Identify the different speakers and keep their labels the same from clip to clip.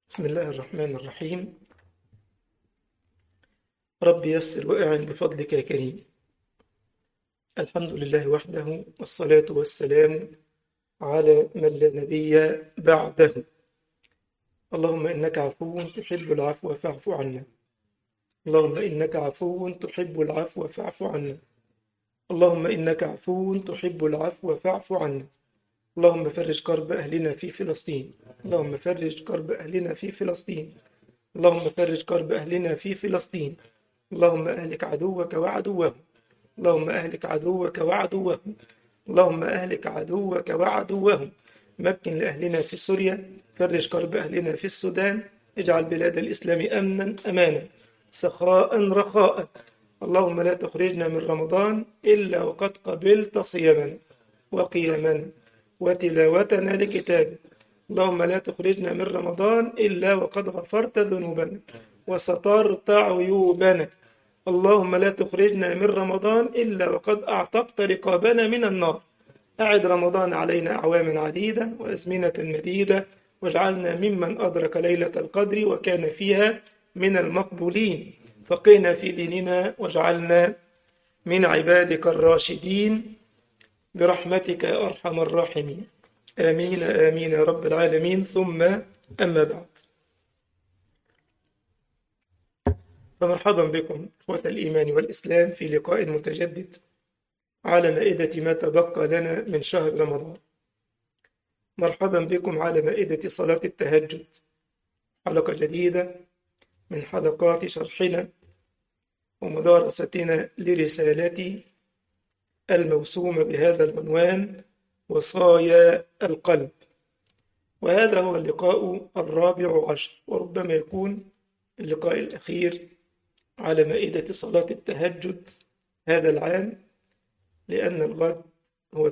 Speaker 1: بسم الله الرحمن الرحيم. رب يسر وأعن بفضلك يا كريم. الحمد لله وحده، والصلاة والسلام على من لا نبي بعده. اللهم إنك عفو تحب العفو فاعف عنا. اللهم إنك عفو تحب العفو فاعف عنا. اللهم إنك عفو تحب العفو فاعف عنا. اللهم فرج كرب أهلنا في فلسطين. اللهم فرج كرب أهلنا في فلسطين. اللهم فرج كرب أهلنا في فلسطين. اللهم أهلك عدوك وعدوهم. اللهم أهلك عدوك وعدوهم. اللهم أهلك عدوك وعدوهم. مكن لأهلنا في سوريا. فرج كرب أهلنا في السودان. اجعل بلاد الإسلام أمنا أمانا سخاء رخاء. اللهم لا تخرجنا من رمضان إلا وقد قبلت صيامنا وقيامنا وتلاوتنا لكتابك. اللهم لا تخرجنا من رمضان إلا وقد غفرت ذنوبنا وسترت عيوبنا. اللهم لا تخرجنا من رمضان إلا وقد أعتقت رقابنا من النار. أعد رمضان علينا أعواما عديدة وأزمنة مديدة، واجعلنا ممن أدرك ليلة القدر وكان فيها من المقبولين. فقنا في ديننا واجعلنا من عبادك الراشدين برحمتك يا أرحم الراحمين. آمين آمين يا رب العالمين. ثم أما بعد، فمرحبا بكم إخوة الإيمان والإسلام في لقاء متجدد على مائدة ما تبقى لنا من شهر رمضان. مرحبا بكم على مائدة صلاة التهجد، حلقة جديدة من حلقات شرحنا ومدارستنا لرسالتي الموسومة بهذا العنوان: وصايا القلب. وهذا هو اللقاء الرابع عشر، وربما يكون اللقاء الأخير على مائدة صلاة التهجد هذا العام، لأن الغد هو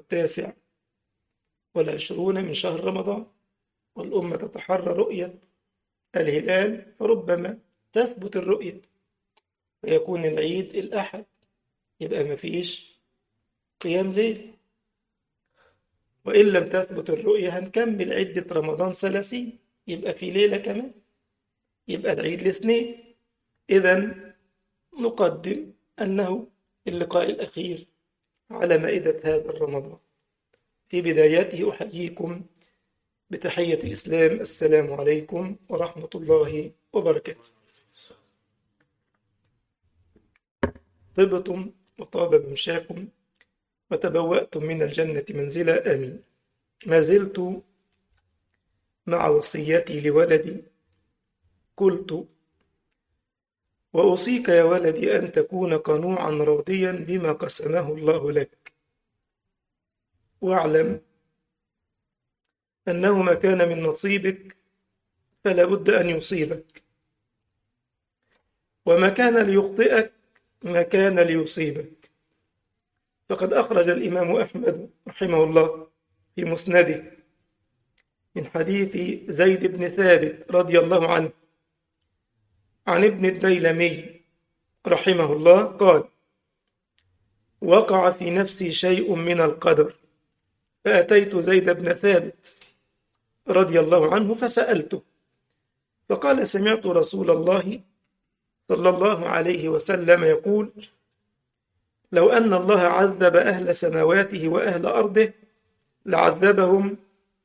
Speaker 1: 29 من شهر رمضان، والأمة تتحرى رؤية الهلال، فربما تثبت الرؤية ويكون العيد الأحد، يبقى مفيش قيام ليل. وإن لم تثبت الرؤية هنكمل عدة رمضان 30، يبقى في ليلة كمان، يبقى العيد الاثنين. إذا نقدم أنه اللقاء الأخير على مائدة هذا الرمضان. في بدايته أحييكم بتحية الإسلام: السلام عليكم ورحمة الله وبركاته. طبتم وطاب ممشاكم وتبوأتم من الجنة منزلا، آمين. ما زلت مع وصيتي لولدي. قلت: وأوصيك يا ولدي أن تكون قنوعا راضيا بما قسمه الله لك، واعلم أنه ما كان من نصيبك فلا بد أن يصيبك، وما كان ليخطئك ما كان ليصيبك. فقد أخرج الإمام أحمد رحمه الله في مسنده من حديث زيد بن ثابت رضي الله عنه عن ابن الديلمي رحمه الله قال: وقع في نفسي شيء من القدر، فأتيت زيد بن ثابت رضي الله عنه فسألته، فقال: سمعت رسول الله صلى الله عليه وسلم يقول: لو أن الله عذب أهل سماواته وأهل أرضه لعذبهم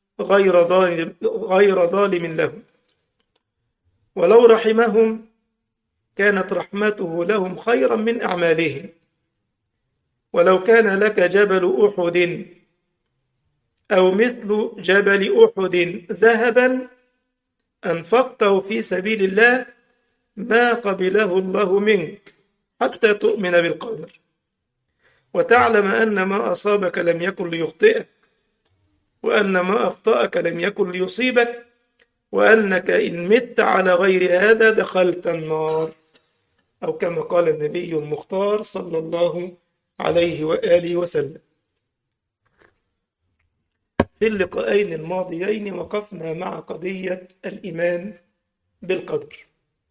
Speaker 1: غير ظالم لهم، ولو رحمهم كانت رحمته لهم خيرا من أعمالهم، ولو كان لك جبل أحد أو مثل جبل أحد ذهبا أنفقته في سبيل الله ما قبله الله منك حتى تؤمن بالقدر، وتعلم أن ما أصابك لم يكن ليخطئك، وأن ما أخطأك لم يكن ليصيبك، وأنك إن مت على غير هذا دخلت النار، أو كما قال النبي المختار صلى الله عليه وآله وسلم. في اللقاءين الماضيين وقفنا مع قضية الإيمان بالقدر،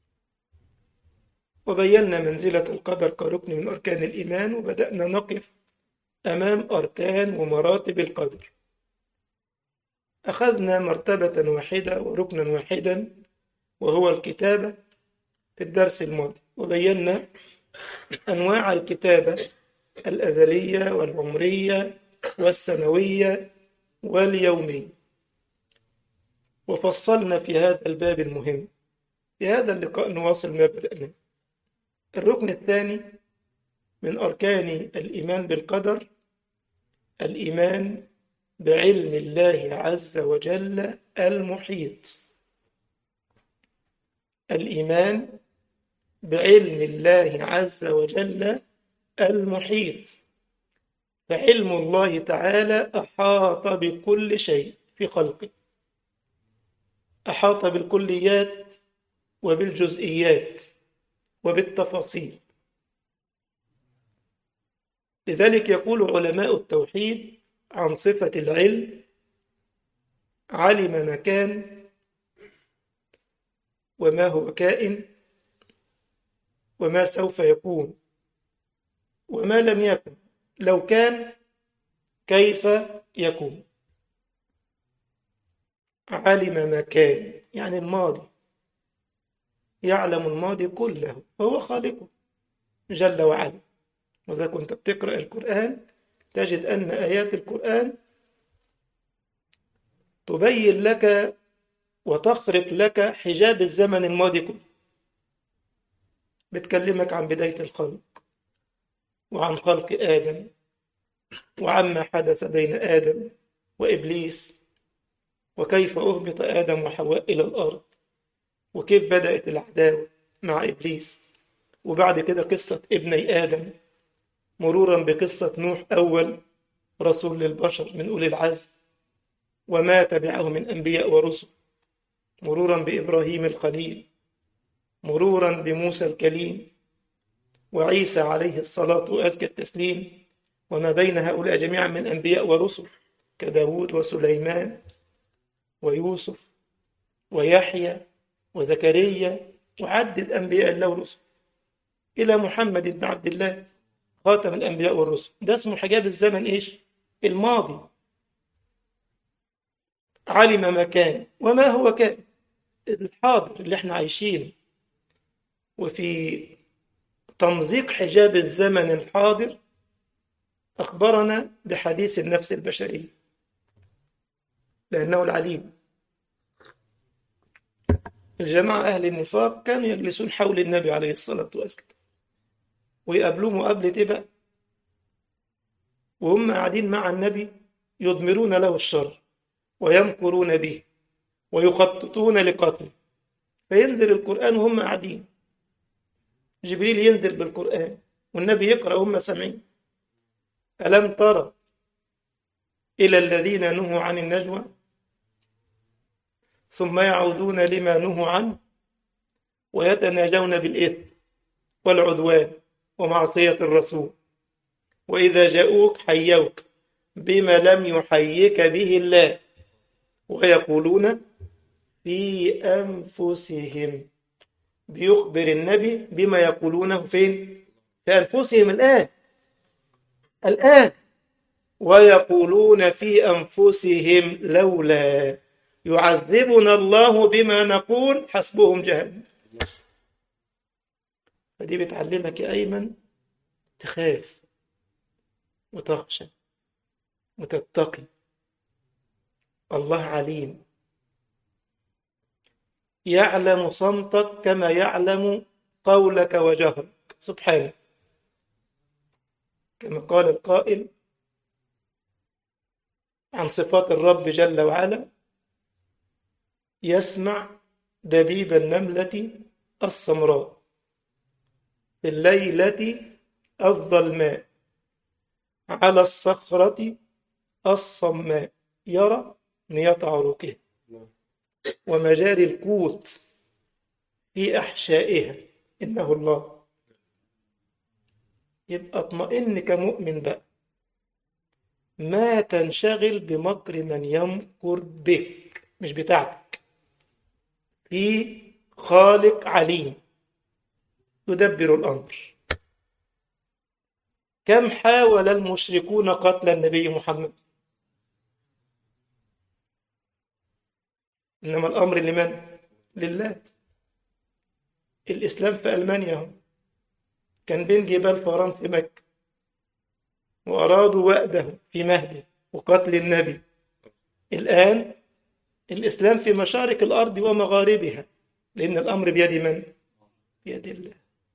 Speaker 1: وبينا منزلة القدر كركن من أركان الإيمان، وبدأنا نقف أمام أركان ومراتب القدر. أخذنا مرتبة واحدة وركنا واحدا وهو الكتابة في الدرس الماضي، وبينا أنواع الكتابة الأزلية والعمرية والسنوية واليومية، وفصلنا في هذا الباب المهم. في هذا اللقاء نواصل ما بدأنا. الركن الثاني من أركان الإيمان بالقدر الإيمان بعلم الله عز وجل المحيط. الإيمان بعلم الله عز وجل المحيط، فعلم الله تعالى أحاط بكل شيء في خلقه، أحاط بالكليات وبالجزئيات وبالتفاصيل. لذلك يقول علماء التوحيد عن صفة العلم: علم ما كان وما هو كائن وما سوف يكون وما لم يكن لو كان كيف يكون. علم ما كان يعني الماضي، يعلم الماضي كله وهو خالقه جل وعلا. وإذا كنت بتقرأ القرآن تجد أن آيات القرآن تبين لك وتخرق لك حجاب الزمن الماضي كله، بتكلمك عن بداية الخلق وعن خلق آدم وعما حدث بين آدم وإبليس، وكيف أهبط آدم وحواء إلى الأرض، وكيف بدأت العداوة مع إبليس، وبعد كده قصة ابني آدم، مرورا بقصة نوح أول رسول للبشر من أولي العزم وما تبعه من أنبياء ورسل، مرورا بإبراهيم الخليل، مرورا بموسى الكليم، وعيسى عليه الصلاة وأزكى التسليم، وما بين هؤلاء جميعا من أنبياء ورسل كداود وسليمان ويوسف ويحيى وزكريا، وعدد أنبياء الله ورسل إلى محمد بن عبد الله خاتم الأنبياء والرسل. ده اسمه حجاب الزمن إيش؟ الماضي. علم ما كان وما هو كان، الحاضر اللي احنا عايشينه. وفي تمزيق حجاب الزمن الحاضر أخبرنا بحديث النفس البشرية، لأنه العليم. الجماعة أهل النفاق كانوا يجلسون حول النبي عليه الصلاة والسلام ويقابلوه مقابلة بقى، وهم قاعدين مع النبي يضمرون له الشر ويمكرون به ويخططون لقتله، فينزل القرآن وهم قاعدين، جبريل ينزل بالقرآن والنبي يقرأ وهم سامعين: ألم ترى إلى الذين نهوا عن النجوى ثم يعودون لما نهوا عنه ويتناجون بالإثم والعدوان ومعصية الرسول وإذا جاءوك حيوك بما لم يحيك به الله ويقولون في أنفسهم. بيخبر النبي بما يقولونه فين؟ في أنفسهم الآن ويقولون في أنفسهم لولا يعذبنا الله بما نقول حسبهم جهنم. فدي بتعلمك يا أيمن تخاف وتخشى وتتقي. الله عليم، يعلم صمتك كما يعلم قولك وجهرك سبحانه، كما قال القائل عن صفات الرب جل وعلا: يسمع دبيب النملة السمراء في الليلة الظلماء على الصخرة الصماء، يرى نية عروقها ومجاري القوت في أحشائها، إنه الله. يبقى اطمئن كمؤمن بقى، ما تنشغل بمكر من يمكر بك، مش بتاعتك، في خالق عليم يدبر الأمر. كم حاول المشركون قتل النبي محمد، إنما الأمر لمن؟ لله. الإسلام في ألمانيا هم. كان بين جبال فاران في مكة، وأرادوا وأده في مهده وقتل النبي. الآن الإسلام في مشارق الأرض ومغاربها، لأن الأمر بيد من؟ بيد الله.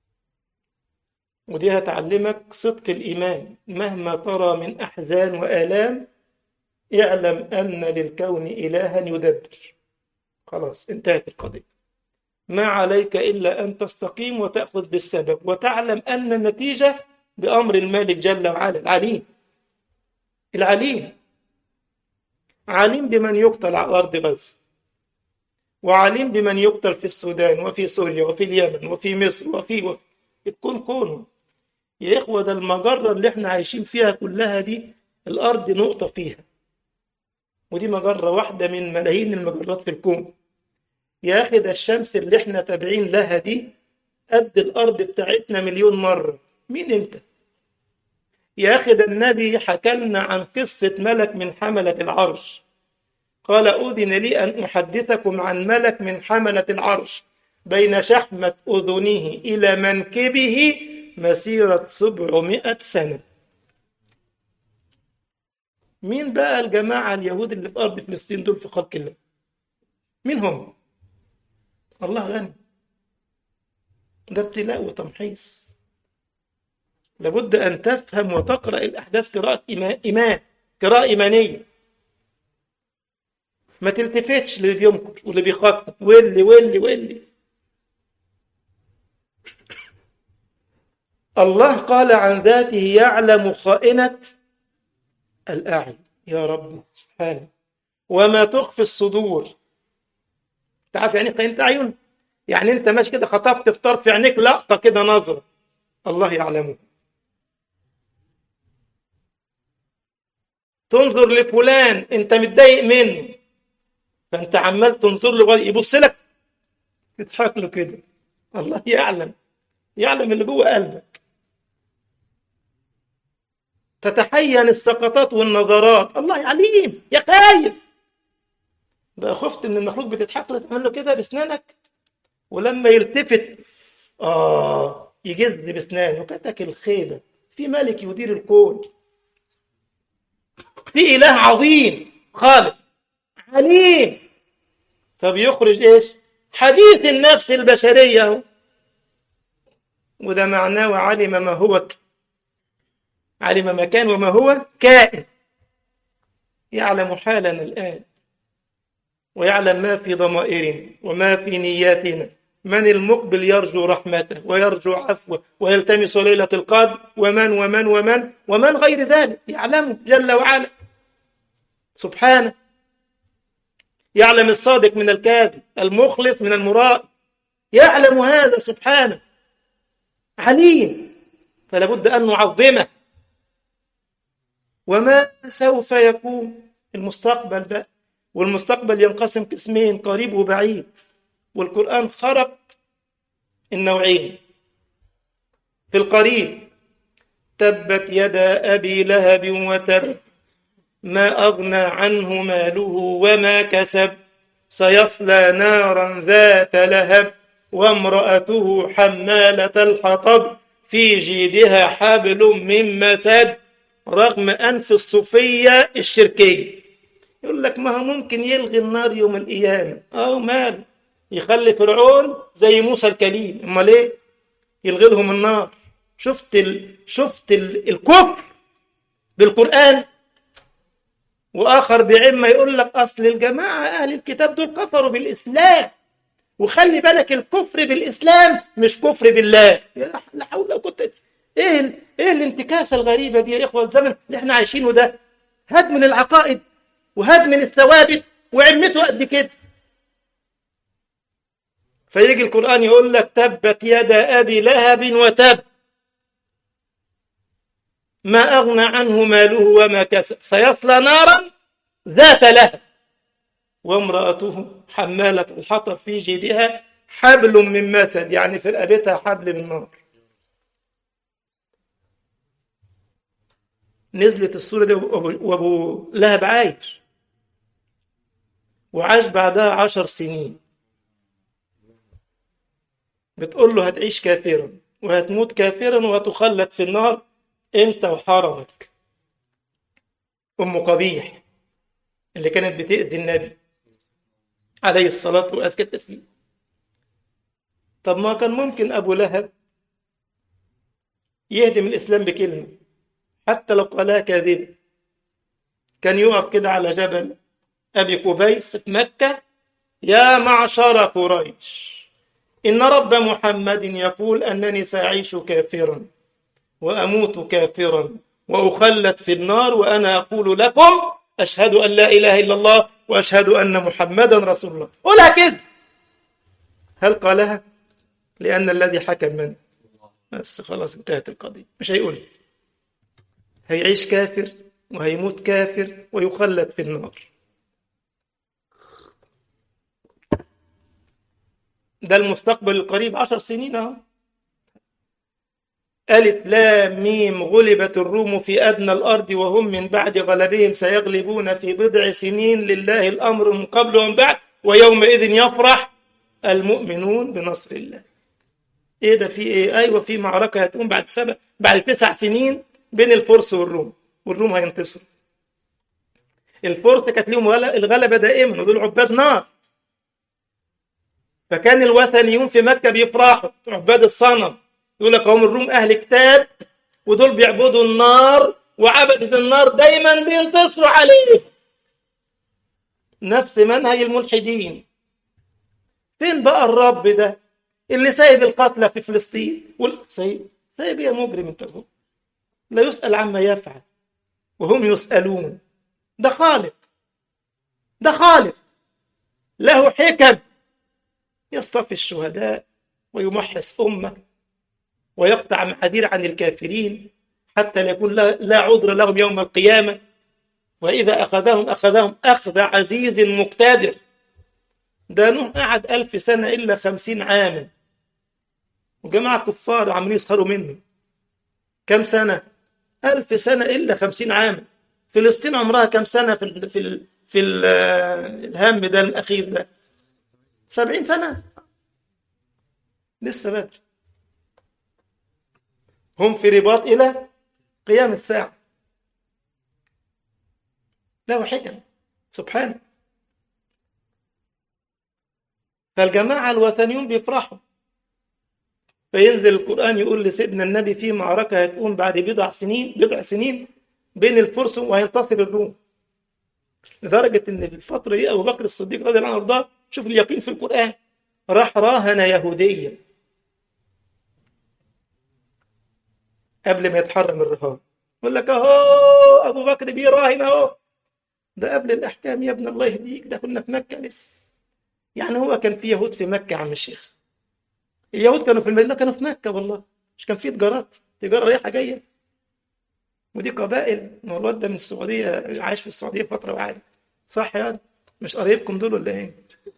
Speaker 1: ودي هتعلمك صدق الإيمان، مهما ترى من أحزان وآلام اعلم أن للكون إلها يدبر. خلاص انتهت القضية. ما عليك إلا أن تستقيم وتأخذ بالسبب، وتعلم أن النتيجة بأمر المالك جل وعلا. العليم، العليم عليم بمن يقتل على أرض غزة، وعليم بمن يقتل في السودان وفي سوريا وفي اليمن وفي مصر وفي الكون كونه. يا إخوة ده المجرة اللي احنا عايشين فيها كلها دي، الأرض نقطة فيها، ودي مجرة واحدة من ملايين المجرات في الكون. يا أخي ده الشمس اللي احنا تابعين لها دي قد الأرض بتاعتنا مليون مرة. مين أنت؟ يا أخي ده النبي حكى لنا عن قصة ملك من حملة العرش، قال أذن لي أن أحدثكم عن ملك من حملة العرش بين شحمة أذنه إلى منكبه مسيرة 700 سنة. مين بقى الجماعة اليهود اللي في أرض فلسطين دول في خلق الله؟ مين هم؟ الله غني. ده ابتلاء وتمحيص. لابد أن تفهم وتقرأ الأحداث قراءة إيمان، قراءة إيمانية. ما تلتفتش للي بيمكر واللي بيخطط واللي. الله قال عن ذاته يعلم خائنة الأعين. يا رب سبحانه. وما تخفي الصدور. تعرف يعني خائنة أعين؟ يعني أنت ماشي كده خطفت في طرف عينيك لقطة كده نظرة، الله يعلمه. تنظر لفلان أنت متضايق منه، فأنت عمال تنظر له يبص لك تضحك له كده، الله يعلم، يعلم اللي جوه قلبك. تتحين السقطات والنظرات، الله عليم. يا خايف بقى، خفت ان المخلوق بتضحك له تعمل له كده باسنانك، ولما يلتفت يجز باسنانه. كتك الخيبه. في ملك يدير الكون، في اله عظيم خالق عليم، فبيخرج ايش؟ حديث النفس البشريه. وده معناه وعلم ما هو علم ما كان وما هو كائن. يعلم حالنا الآن، ويعلم ما في ضمائرنا وما في نياتنا. من المقبل يرجو رحمته ويرجو عفوه ويلتمس ليلة القدر، ومن غير ذلك يعلمه جل وعلا سبحانه. يعلم الصادق من الكاذب، المخلص من المرائي، يعلم هذا سبحانه. عليم، فلا بد أن نعظمه. وما سوف يكون المستقبل بقى، والمستقبل ينقسم قسمين، قريب وبعيد. والقرآن خرق النوعين. في القريب تبت يدا أبي لهب وتب ما أغنى عنه ماله وما كسب سيصلى نارا ذات لهب وامرأته حمالة الحطب في جيدها حبل من مسد. رغم أنف الصوفية الشركية يقول لك ما هو ممكن يلغي النار يوم القيامة، مال يخلي فرعون زي موسى الكليم، امال ايه يلغي لهم النار؟ شفت الكفر بالقرآن. واخر بعمة يقول لك اصل الجماعة اهل الكتاب دول كفروا بالاسلام، وخلي بالك الكفر بالاسلام مش كفر بالله. لا حول ولا قوة. ايه الانتكاسة الغريبة دي يا اخوة؟ الزمن اللي احنا عايشينه ده هدم من العقائد وهدم من الثوابت، وعمته قد كده. فيجي القرآن يقول لك تبت يدا أبي لهب وتب ما أغنى عنه ماله وما كسب سيصلى نارا ذات لهب وامرأته حمالة الحطب في جيدها حبل من مسد، يعني في رقبتها حبل من نار. نزلت السورة دي وأبو لهب عايش، وعاش بعدها 10 سنين. بتقول له هتعيش كافرا وهتموت كافرا وهتخلد في النار انت وحرمك. ام قبيح اللي كانت بتأذي النبي عليه الصلاة وأزكى التسليم. طب ما كان ممكن أبو لهب يهدم الإسلام بكلمة حتى لو قالها كاذبة. كان يقف كده على جبل أبي قبيس في مكة: يا معشر قريش، إن رب محمد يقول أنني سأعيش كافرا وأموت كافرا وأخلد في النار، وأنا أقول لكم أشهد أن لا إله إلا الله وأشهد أن محمدا رسول الله. قولها كذب. هل قالها؟ لأن الذي حكم من بس خلاص انتهت القضية. مش هيقول، هيعيش كافر وهيموت كافر ويخلد في النار. ده المستقبل القريب 10 سنين اهو. ألف لام ميم غلبت الروم في أدنى الأرض وهم من بعد غلبهم سيغلبون في بضع سنين لله الأمر من قبل ومن بعد ويومئذ يفرح المؤمنون بنصر الله. ايه ده؟ في ايه؟ ايوه في معركة هتقوم بعد 9 سنين بين الفرس والروم، والروم هينتصروا. الفرس كانت لهم الغلبة دائما ودول عباد نار، فكان الوثنيون في مكة بيفرحوا عباد الصنم، يقول لك هم الروم أهل كتاب ودول بيعبدوا النار وعبدة النار دايما بينتصروا عليه. نفس منهج الملحدين. فين بقى الرب ده اللي سايب القتلى في فلسطين؟ سايب يا مجرم انت، لا يسأل عما يفعل وهم يسألون. ده خالق، ده خالق له حكم، يصطفي الشهداء ويمحص أمة ويقطع محاذير عن الكافرين حتى لا يكون لا عذر لهم يوم القيامة. وإذا أخذهم أخذ عزيز مقتدر. ده نوح قعد 1000 سنة إلا 50 عاما، وجماعة كفار عمالين يسخروا منه. كم سنة؟ 1000 سنة إلا 50 عاما. فلسطين عمرها كم سنة في الهم ده الأخير ده؟ 70 سنة، لسه بدري. هم في رباط إلى قيام الساعة. له حكم سبحانه. فالجماعة الوثنيون بيفرحوا، فينزل القرآن يقول لسيدنا النبي في معركة هتقوم بعد بضع سنين بين الفرس وهينتصر الروم. لدرجة إن في الفترة دي أبو بكر الصديق رضي الله عنه وارضاه، شوف اليقين في القرآن، راح راهن يهوديا قبل ما يتحرم الرهان. يقول لك أهو أبو بكر بيراهن أهو. ده قبل الأحكام يا ابن الله يهديك، ده كنا في مكة لسه. يعني هو كان في يهود في مكة عم الشيخ؟ اليهود كانوا في المدينة؟ كانوا في مكة والله. مش كان في تجارة رايحة جاية، ودي قبائل. ما هو الواد ده من السعودية، عايش في السعودية فترة وعادي، صح يا مش قريبكم دول ولا ايه؟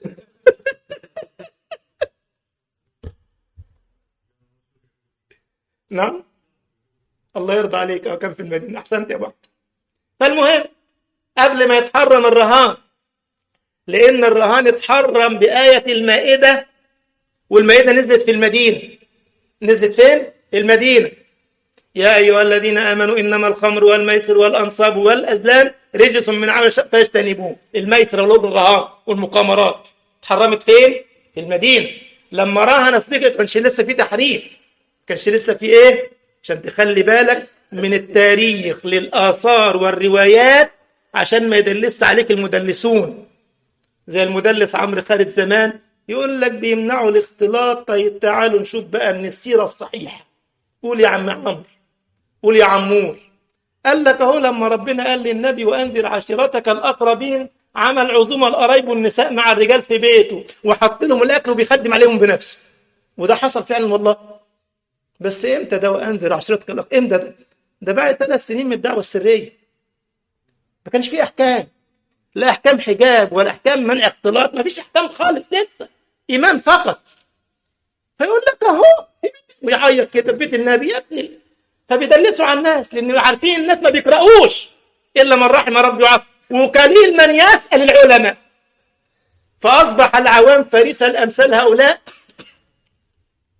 Speaker 1: نعم، الله يرضى عليك. كان في المدينة، أحسنت يا بابا. فالمهم قبل ما يتحرم الرهان، لأن الرهان اتحرم بآية المائدة، والمائدة نزلت في المدينة. نزلت فين؟ في المدينة. يا أيها الذين آمنوا إنما الخمر والميسر والأنصاب والأزلام رجس من عمل فاجتنبوه. الميسر والرهان والمقامرات اتحرمت فين؟ في المدينة. لما راهن صديقك كانش لسه في تحريم، كانش لسه في ايه؟ عشان تخلي بالك من التاريخ للآثار والروايات عشان ما يدلس عليك المدلسون زي المدلس عمرو خالد زمان، يقول لك بيمنعوا الاختلاط. طيب تعالوا نشوف بقى من السيرة الصحيحة. قول يا عم عمرو، قول يا عمور. قال لك اهو لما ربنا قال للنبي وأنذر عشيرتك الأقربين، عمل عزومة القرايب والنساء مع الرجال في بيته وحط لهم الأكل وبيخدم عليهم بنفسه. وده حصل فعلا والله. بس امتى ده وأنذر عشيرتك الأقربين؟ امتى ده؟ ده بعد 3 سنين من الدعوة السرية. ما كانش فيه أحكام، لا أحكام حجاب ولا أحكام منع اختلاط، ما فيش أحكام خالص لسه، إيمان فقط. فيقول لك أهو ويعيط كده في بيت النبي يا ابني. فبيدلسوا على الناس لأن عارفين الناس ما بيقرأوش إلا من رحم ربي وعصى، وقليل من يسأل العلماء. فأصبح العوام فريسة الأمثال هؤلاء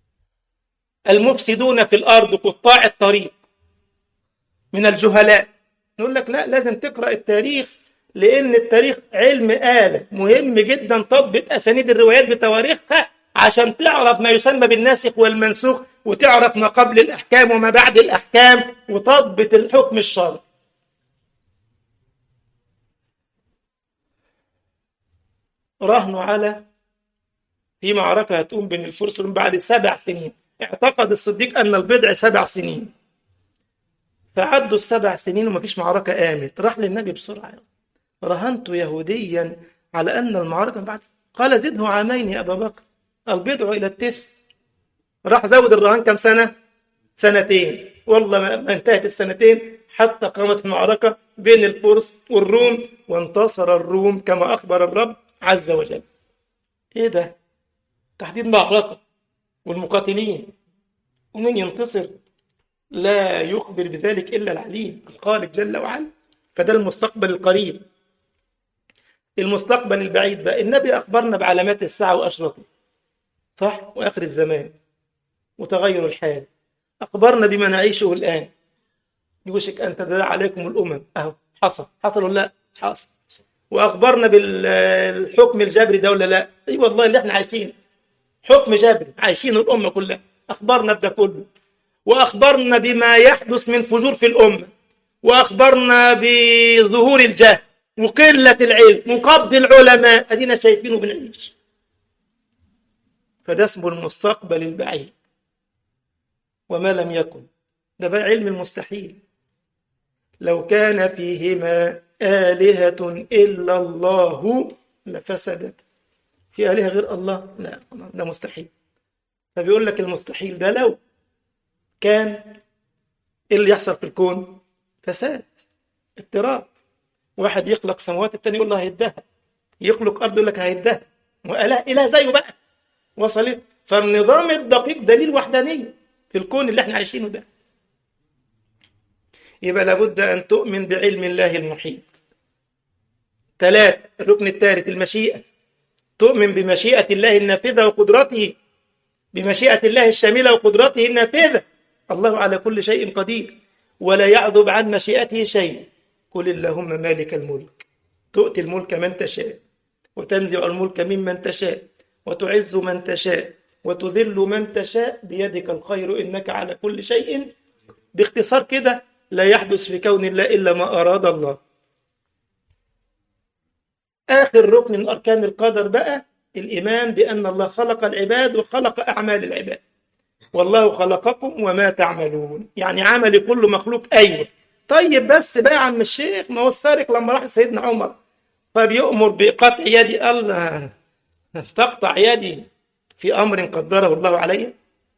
Speaker 1: المفسدون في الأرض قطاع الطريق من الجهلاء. نقول لك لا، لازم تقرأ التاريخ، لأن التاريخ علم آلة مهم جدا. تضبط أسانيد الروايات بتواريخها عشان تعرف ما يسمى بالناسخ والمنسوخ، وتعرف ما قبل الأحكام وما بعد الأحكام، وتضبط الحكم الشرعي. راهنوا على في معركة هتقوم بين الفرس والروم بعد 7 سنين. اعتقد الصديق أن البضع 7 سنين، فعدوا ال7 سنين ومفيش معركة قامت. راح للنبي بسرعة: رهنت يهوديا على أن المعركة بعد. قال: زده 2 يا أبا بكر، البضع إلى 9. راح زود الرهان كم سنة؟ 2. والله ما انتهت ال2 حتى قامت المعركة بين الفرس والروم، وانتصر الروم كما أخبر الرب عز وجل. إيه ده؟ تحديد معركة والمقاتلين، ومن ينتصر؟ لا يخبر بذلك إلا العليم الخالق جل وعلا. فده المستقبل القريب. المستقبل البعيد بقى، النبي أخبرنا بعلامات الساعة وأشراطها، صح؟ وآخر الزمان وتغير الحال. أخبرنا بما نعيشه الآن. يوشك أن تداعى عليكم الأمم، أهو حصل ولا لا؟ حصل. وأخبرنا بالحكم الجبري ده ولا لا؟ أي والله اللي احنا عايشين حكم جبري، عايشين الأمة كلها. أخبرنا بده كله، وأخبرنا بما يحدث من فجور في الأمة، وأخبرنا بظهور الجهل وقلة العلم وقبض العلماء. أدينا شايفينه بنعيش. فده اسمه المستقبل البعيد. وما لم يكن، ده بقى علم المستحيل. لو كان فيهما آلهة إلا الله لفسدت. في آلهة غير الله؟ لا، ده مستحيل. فبيقول لك المستحيل ده لو كان، إيه اللي يحصل في الكون؟ فساد، اضطراب. واحد يخلق سماوات، التاني يقول له هيدها. يخلق أرض يقول لك هيدها. وإله زيه بقى. وصلت. فالنظام الدقيق دليل وحدانية في الكون اللي احنا عايشينه ده. يبقى لابد أن تؤمن بعلم الله المحيط. 3، الركن الثالث المشيئة. تؤمن بمشيئة الله النافذة وقدرته، بمشيئة الله الشاملة وقدرته النافذة. الله على كل شيء قدير، ولا يعذب عن مشيئته شيء. قل اللهم مالك الملك، تؤتي الملك من تشاء، وتنزع الملك ممن تشاء، وتعز من تشاء، وتذل من تشاء، بيدك الخير إنك على كل شيء. باختصار كده، لا يحدث في كون الله إلا ما أراد الله. آخر ركن من أركان القدر بقى الإيمان بأن الله خلق العباد وخلق أعمال العباد. والله خلقكم وما تعملون، يعني عملي كله مخلوق. أيوة، طيب بس بقى يا عم الشيخ، ما هو السارق لما راح لسيدنا عمر فبيؤمر بقطع يدي، الله تقطع يدي في أمر قدره الله علي؟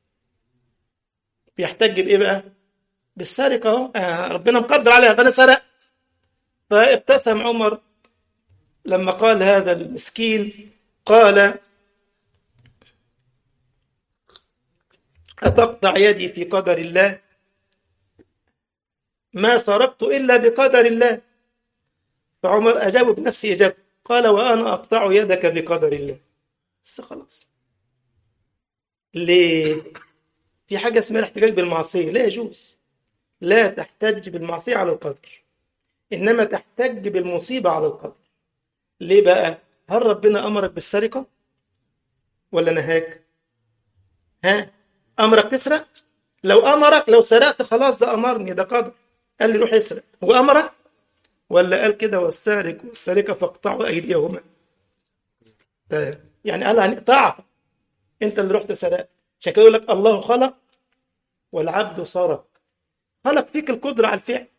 Speaker 1: بيحتج بإيه بقى؟ بالسرقة اهو، ربنا مقدر عليها فأنا سرقت. فابتسم عمر لما قال هذا المسكين، قال: أتقطع يدي في قدر الله؟ ما سرقت إلا بقدر الله. فعمر أجاب بنفسه إجابة، قال: وأنا أقطع يدك بقدر الله. بس خلاص. ليه؟ في حاجة اسمها الاحتجاج بالمعصية، لا يجوز. لا تحتج بالمعصية على القدر، إنما تحتج بالمصيبة على القدر. ليه بقى؟ هل ربنا أمرك بالسرقة ولا نهاك؟ أمرك تسرق؟ لو سرقت خلاص، ده أمرني، ده قدر. قال لي روح يسرق، هو أمرك؟ ولا قال كده والسارق والسارقة فاقطعوا أيديهما؟ يعني قال هنقطعها، أنت اللي رحت سرقت. عشان كده يقول لك الله خلق والعبد سرق. خلق فيك القدرة على الفعل،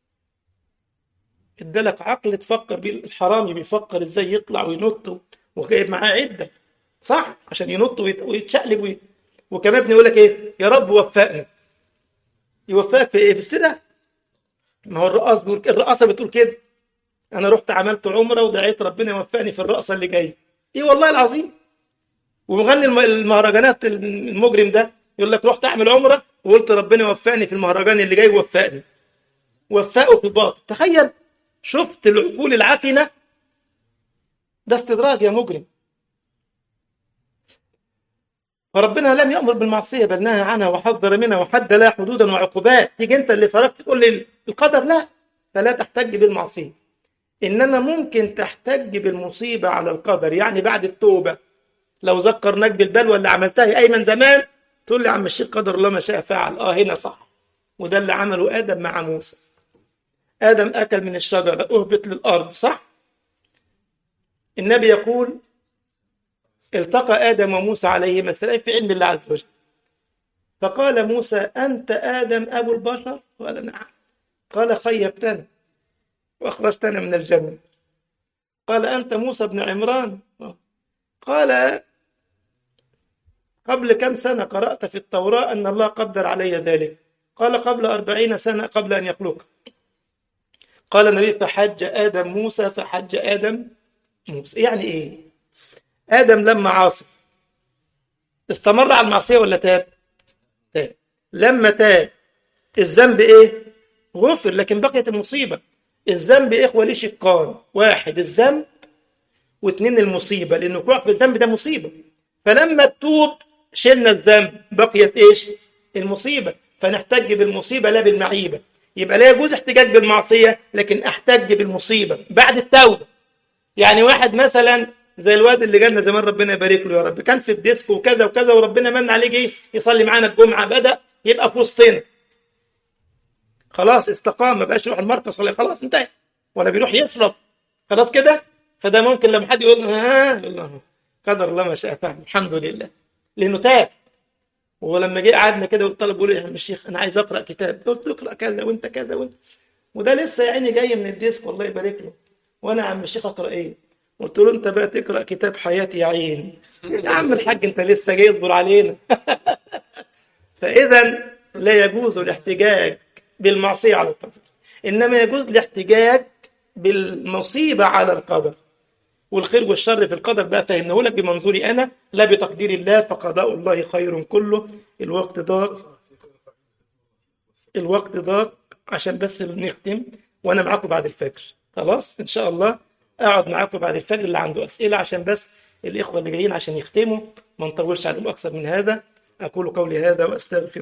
Speaker 1: ادالك عقل تفكر بيه. الحرامي بيفكر ازاي يطلع وينط، وجايب معاه عدة، صح؟ عشان ينط ويتشقلب وكمان بيقول لك ايه؟ يا رب وفقنا. يوفقك في ايه؟ بالسرقة؟ ما هو الرقاصة بتقول كده، انا رحت عملت عمرة ودعيت ربنا يوفقني في الرقصة اللي جايه. ايه والله العظيم. ومغني المهرجانات المجرم ده يقول لك رحت اعمل عمرة وقلت ربنا يوفقني في المهرجان اللي جاي، ووفقني. وفقه في الباطل. تخيل، شفت العقول العفنة؟ ده استدراج يا مجرم. فربنا لم يأمر بالمعصية بل نهى عنها وحذر منها وحد لها حدودا وعقوبات. تيجي أنت اللي صرفت تقول لي القدر لا، فلا تحتج بالمعصية. إنما ممكن تحتج بالمصيبة على القدر، يعني بعد التوبة لو ذكرناك بالبلوى اللي عملتها يا أيمن زمان تقول لي يا عم الشيخ قدر الله ما شاء فعل. هنا صح. وده اللي عمله آدم مع موسى. آدم أكل من الشجرة أهبط للأرض، صح؟ النبي يقول التقى آدم وموسى عليهما السلام في علم الله عز وجل، فقال موسى أنت آدم أبو البشر؟ قال نعم. قال خيبتنا وأخرجتنا من الجنة. قال أنت موسى بن عمران؟ قال قبل كم سنة قرأت في التوراة أن الله قدر علي ذلك؟ قال قبل 40 سنة قبل أن يخلق. قال النبي فحج آدم موسى فحج آدم موسى. يعني إيه؟ آدم لما عاصي استمر على المعصية ولا تاب؟ تاب. لما تاب الذنب إيه؟ غفر، لكن بقيت المصيبة. الذنب يا إخوة ليه شقان، واحد الذنب واثنين المصيبة، لأن وقوعك في الذنب ده مصيبة. فلما تتوب شلنا الذنب بقيت إيش؟ المصيبة. فنحتج بالمصيبة لا بالمعيبة. يبقى لا يجوز احتجاج بالمعصية، لكن احتج بالمصيبة بعد التوبة. يعني واحد مثلا زي الواد اللي جالنا زمان ربنا يبارك له يا رب، كان في الديسك وكذا وكذا وربنا من عليه جه يصلي معانا الجمعة، بدأ يبقى في وسطنا، خلاص استقام، ما بقاش يروح المركز ولا خلاص انتهى، ولا بيروح يشرب، خلاص كده. فده ممكن لما حد يقول يقول له قدر الله ما شاء فعل، الحمد لله، لانه تاب. ولما جه قعدنا كده والطلب بيقول يا عم الشيخ انا عايز اقرا كتاب، قلت له اقرا كذا وانت كذا وانت، وده لسه يا عيني جاي من الديسك الله يبارك له، وانا يا عم الشيخ اقرا ايه؟ قلت له انت بقى تقرا كتاب حياتي يا عين يا عم الحاج، انت لسه جاي اصبر علينا. فاذا لا يجوز الاحتجاج بالمعصيه على القدر، انما يجوز الاحتجاج بالمصيبه على القدر. والخير والشر في القدر بقى فهمناه لك بمنظوري انا لا بتقدير الله، فقضاء الله خير كله. الوقت ضاق، الوقت ضاق، عشان بس نختم، وانا معاكم بعد الفجر خلاص ان شاء الله. اقعد معاكم بعد الفجر اللي عنده اسئله، عشان بس الاخوه اللي جايين عشان يختموا ما نطولش عليهم اكثر من هذا. اقول قولي هذا واستغفر